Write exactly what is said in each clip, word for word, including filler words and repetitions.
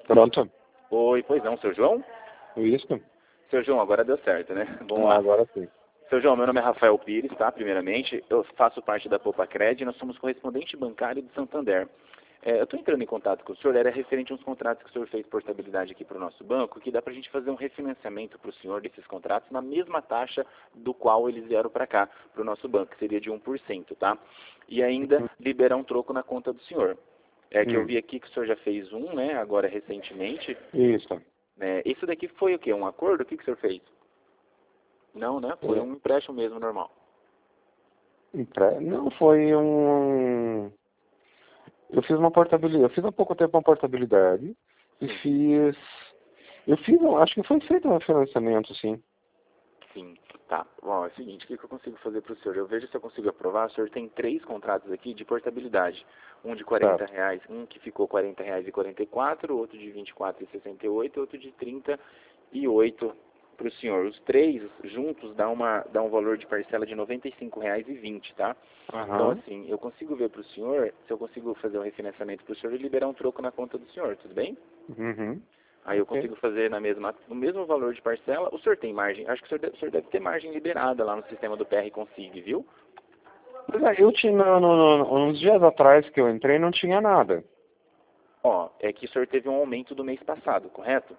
Pronto? Oi, pois não, seu João? Isso? Seu João, agora deu certo, né? Vamos Ah, lá. agora sim. Seu João, meu nome é Rafael Pires, tá? Primeiramente, eu faço parte da Popacred, nós somos correspondente bancário de Santander. É, eu estou entrando em contato com o senhor, era referente a uns contratos que o senhor fez por estabilidade aqui para o nosso banco, que dá para a gente fazer um refinanciamento para o senhor desses contratos na mesma taxa do qual eles vieram para cá, para o nosso banco, que seria de um por cento, tá? E ainda liberar um troco na conta do senhor. É que eu Hum. vi aqui que o senhor já fez um, né, agora recentemente. Isso. É, isso daqui foi o quê? Um acordo? O que, que o senhor fez? Não, né? Foi É. um empréstimo mesmo, normal. Empre- Não, foi um... Eu fiz uma portabilidade, eu fiz há pouco tempo uma portabilidade e Sim. fiz... Eu fiz, um- acho que foi feito um financiamento, sim. Sim, tá. Bom, é o seguinte, o que que eu consigo fazer para o senhor? Eu vejo se eu consigo aprovar. O senhor tem três contratos aqui de portabilidade. Um de quarenta Certo. reais, um que ficou quarenta reais e quarenta e quatro, outro de vinte e quatro e sessenta e oito, outro de trinta e oito para o senhor. Os três juntos dá, uma, dá um valor de parcela de noventa e cinco reais e vinte, tá? Então, Aham. assim, eu consigo ver para o senhor, se eu consigo fazer um refinanciamento para o senhor e liberar um troco na conta do senhor, tudo bem? Uhum. Aí eu Ok. consigo fazer na mesma, no mesmo valor de parcela. O senhor tem margem? Acho que o senhor, deve, o senhor deve ter margem liberada lá no sistema do P R Consig, viu? Pois é, eu tinha, no, no, no- uns dias atrás que eu entrei, não tinha nada. Ó, é que o senhor teve um aumento do mês passado, correto?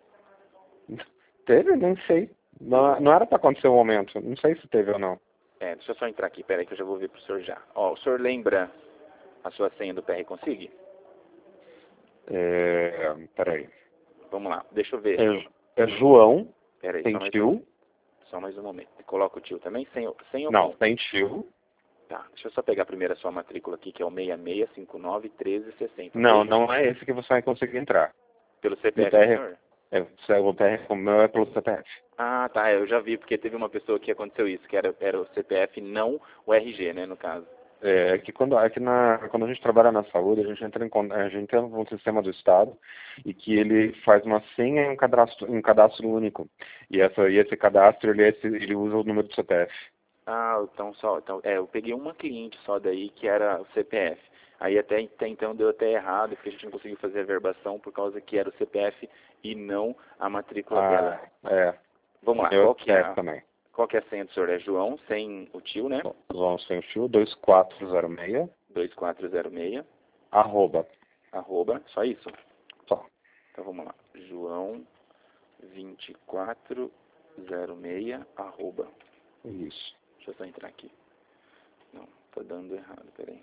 Teve? Nem sei. Não, não era para acontecer um aumento. Não sei se teve ou não. É, deixa eu só entrar aqui, peraí que eu já vou ver pro senhor já. Ó, o senhor lembra a sua senha do P R Consig? É, peraí. Vamos lá, deixa eu ver. É, é João, Peraí, tem só mais, tio. só mais um momento. Coloca o tio também, sem, o- sem ou Não, com? tem tio. Tá, deixa eu só pegar primeiro a sua matrícula aqui, que é o seis seis cinco nove um três seis zero, Não, ok? não é esse que você vai conseguir entrar. Pelo No C P F do P R, senhor? é, o P R, o meu é pelo C P F. Ah, tá, eu já vi, porque teve uma pessoa que aconteceu isso, que era, era o C P F, não o R G, né, no caso. É que quando, é que na, quando a gente trabalha na saúde, a gente entra em con- a gente entra no sistema do Estado e que ele faz uma senha e um cadastro, um cadastro único. E, essa, e esse cadastro, ele, é esse- ele usa o número do C P F. Ah, então só, então, é, eu peguei uma cliente só daí, que era o C P F. Aí até, até então deu até errado, porque a gente não conseguiu fazer a verbação por causa que era o C P F e não a matrícula dela. Ah, é. Vamos lá, Eu qual que é é a, também. qual que é a senha do senhor? É João, sem o tio, né? João sem fio, dois quatro zero seis, dois quatro zero seis, arroba. arroba, só isso? Só. Então vamos lá, João dois quatro zero seis, arroba. Isso. Deixa eu só entrar aqui. Não, tá dando errado, peraí.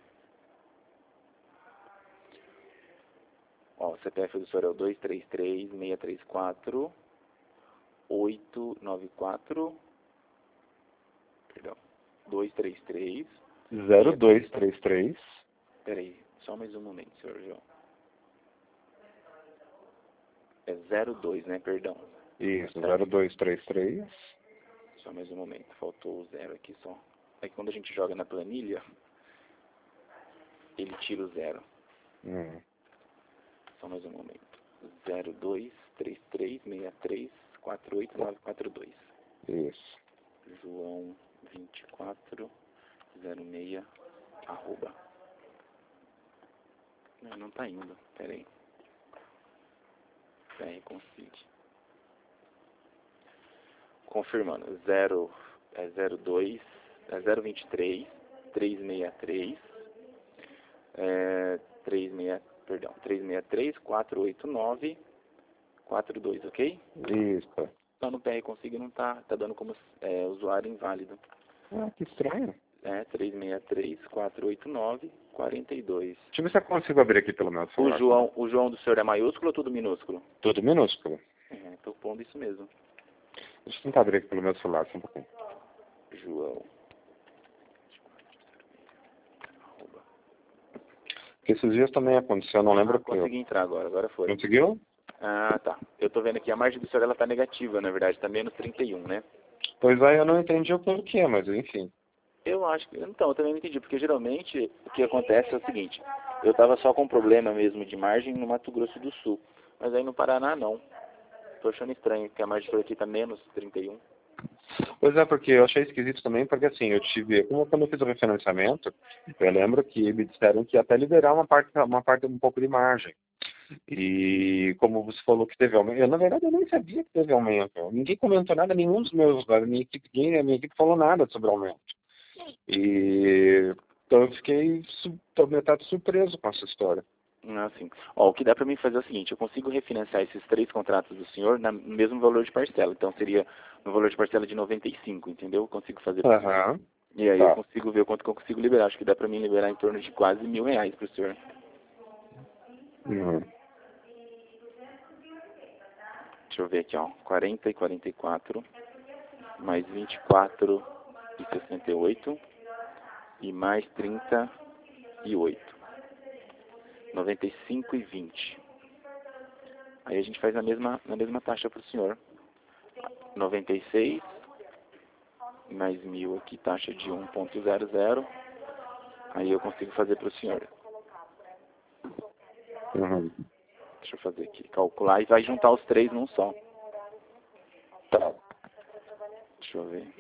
Ó, o C P F do senhor é o dois três três, seis três quatro, oito nove quatro, perdão, dois três três, zero dois três três. peraí, só mais um momento, senhor João. É zero dois, né, perdão. Isso, Tá. zero dois três três. Só mais um momento, faltou o zero aqui só. É que quando a gente joga na planilha, ele tira o zero. Hum. Só mais um momento. zero dois três três seis três quatro oito nove quatro dois. Isso. João dois quatro zero seis, arroba. Não, não tá indo. Pera aí. P R Consig. Confirmando. zero, é zero dois, é zero dois três, três seis três, é, três seis, perdão, três seis três, quatro oito nove, quatro dois, ok? Isso. Lá no P R Consig não tá, tá dando como é, usuário inválido. Ah, que estranho. É, três seis três, quatro oito nove, quatro dois. Deixa eu ver se eu consigo abrir aqui pelo meu O celular. João, o João do senhor é maiúsculo ou tudo minúsculo? Tudo minúsculo. É, tô pondo isso mesmo. Deixa eu tentar abrir aqui pelo meu celular, só um pouquinho. João. Arroba. Porque esses dias também aconteceu, eu não lembro Ah, o que. consegui entrar agora, agora foi. Conseguiu? Ah, tá. Eu tô vendo aqui, a margem do senhor ela tá negativa, na verdade, tá menos trinta e um, né? Pois aí eu não entendi o porquê, mas enfim. Eu acho que. Então, eu também não entendi, porque geralmente o que acontece é o seguinte, eu tava só com problema mesmo de margem no Mato Grosso do Sul. Mas aí no Paraná não. Tô achando estranho, porque a margem por aqui tá menos trinta e um. Pois é, porque eu achei esquisito também, porque assim, eu tive, como quando eu fiz o refinanciamento, eu lembro que me disseram que ia até liberar uma parte, uma parte, um pouco de margem. E como você falou que teve aumento, eu na verdade eu nem sabia que teve aumento. Ninguém comentou nada, nenhum dos meus, da minha equipe, ninguém, a minha equipe falou nada sobre aumento. E então eu fiquei su- tô metade surpreso com essa história. Ah, sim. Ó, o que dá para mim fazer é o seguinte, eu consigo refinanciar esses três contratos do senhor na- no mesmo valor de parcela. Então seria no valor de parcela de noventa e cinco, entendeu? Eu consigo fazer para o senhor. Aham, E aí eu tá. consigo ver o quanto que eu consigo liberar. Acho que dá para mim liberar em torno de quase mil reais para o senhor. Uhum. Deixa eu ver aqui, ó. quarenta e quarenta e quatro, mais vinte e quatro e sessenta e oito e mais trinta e oito. noventa e cinco e vinte. Aí a gente faz na mesma, na mesma taxa para o senhor. noventa e seis, mais mil aqui, taxa de um ponto zero zero. Aí eu consigo fazer para o senhor. Uhum. Deixa eu fazer aqui, calcular e vai juntar os três num só. Tá. Deixa eu ver.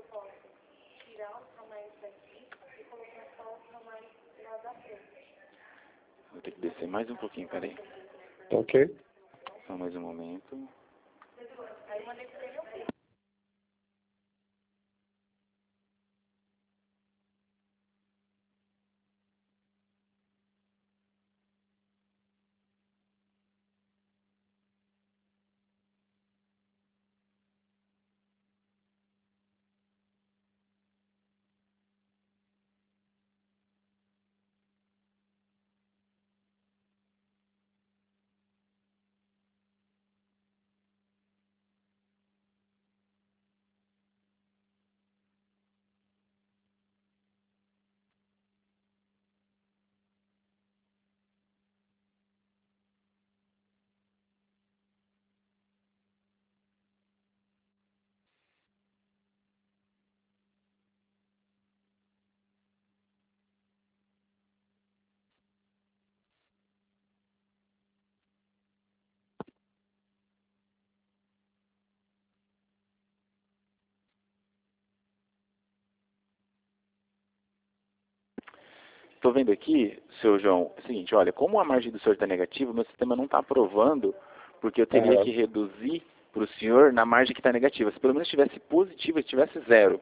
Vou ter que descer mais um pouquinho, peraí. Ok. Só mais um momento. Estou vendo aqui, seu João, é o seguinte, olha, como a margem do senhor está negativa, meu sistema não está aprovando, porque eu teria Aham. que reduzir para o senhor na margem que está negativa. Se pelo menos estivesse positiva, se tivesse zero,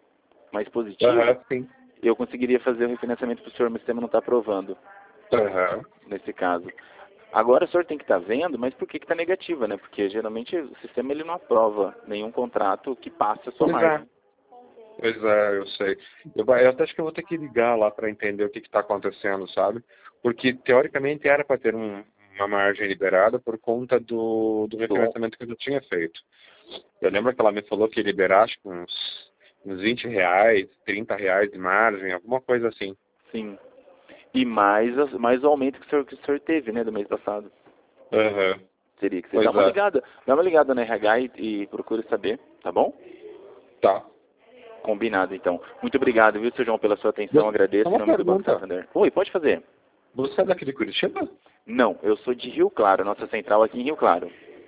mas positivo, Aham, sim. eu conseguiria fazer o refinanciamento para o senhor, mas o sistema não está aprovando, Aham. nesse caso. Agora o senhor tem que estar vendo, mas por que está negativa, né? Porque geralmente o sistema ele não aprova nenhum contrato que passe a sua Pois é. margem. Pois é, eu sei. Eu, vai- eu até acho que eu vou ter que ligar lá para entender o que está acontecendo, sabe? Porque, teoricamente, era para ter um- uma margem liberada por conta do, do Do, refinanciamento que eu já tinha feito. Eu lembro que ela me falou que ia liberar, acho que uns, uns vinte reais, trinta reais de margem, alguma coisa assim. sim. E mais, as- mais o aumento que o, senhor, que o senhor teve, né, do mês passado. Aham. Teria que ser. Dá Pois uma é. ligada, dá uma ligada na R H e, e procure saber, tá bom? Tá. Combinado, então. Muito obrigado, viu, seu João, pela sua atenção. Você- Só Agradeço em uma nome do Banco pergunta. Santander. Oi, pode fazer. Você é daqui de Curitiba? Não, eu sou de Rio Claro, nossa central aqui em Rio Claro,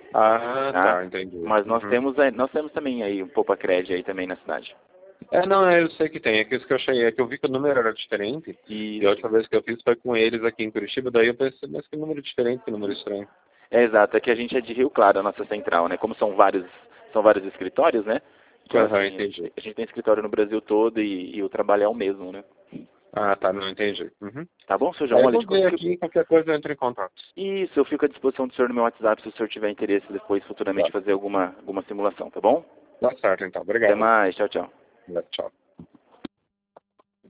Ah, tá? tá, entendi. Mas nós Uhum. temos, aí- nós temos também aí um Poupa Cred aí também na cidade. É, não, é, eu sei que tem. É que isso que eu achei, é que eu vi que o número era diferente. E a Isso. última vez que eu fiz foi com eles aqui em Curitiba, daí eu pensei, mas que número diferente, que número estranho. É exato, é que a gente é de Rio Claro, a nossa central, né? Como são vários, são vários escritórios, né? Então Aham, assim, a entendi. gente, a gente tem escritório no Brasil todo e, e o trabalho é o mesmo, né? Ah, tá, não entendi. Uhum. Tá bom, seu João? Aí eu Olha, vou de ver qualquer... aqui, qualquer coisa eu entro em contato. Isso, eu fico à disposição do senhor no meu WhatsApp se o senhor tiver interesse depois, Tá, futuramente, fazer alguma, alguma simulação, tá bom? tá certo então. Até Obrigado. mais, tchau, tchau. Tchau.